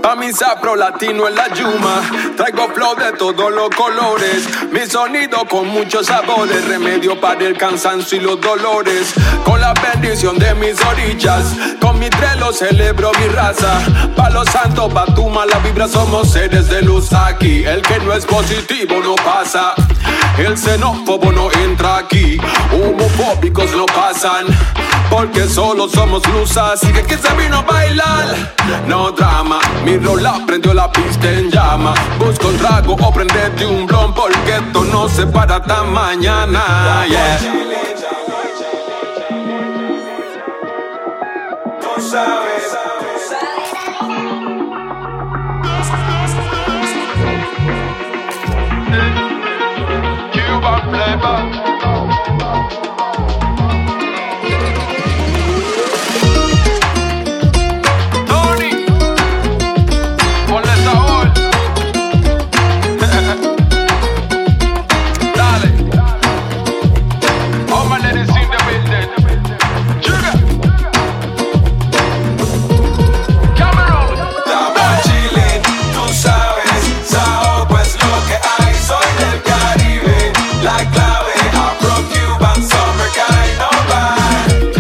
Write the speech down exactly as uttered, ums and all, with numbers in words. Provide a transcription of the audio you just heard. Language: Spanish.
Pa' mi afro latino en la yuma. Traigo flow de todos los colores. Mi sonido con muchos sabores. Remedio para el cansancio y los dolores. Con la bendición de mis orillas. Con mi trelo celebro mi raza. Pa' los santos, pa' tu mala vibra. Somos seres de luz aquí. El que no es positivo no pasa. El xenófobo no entra aquí. Homofóbicos no pasan. Porque solo somos luz. Así que aquí se vino a bailar. No drama. Mi rola prendió la pista en llama. Busca un trago o prendete un blon. Porque esto no se para hasta mañana. Yeah. Tú sabes.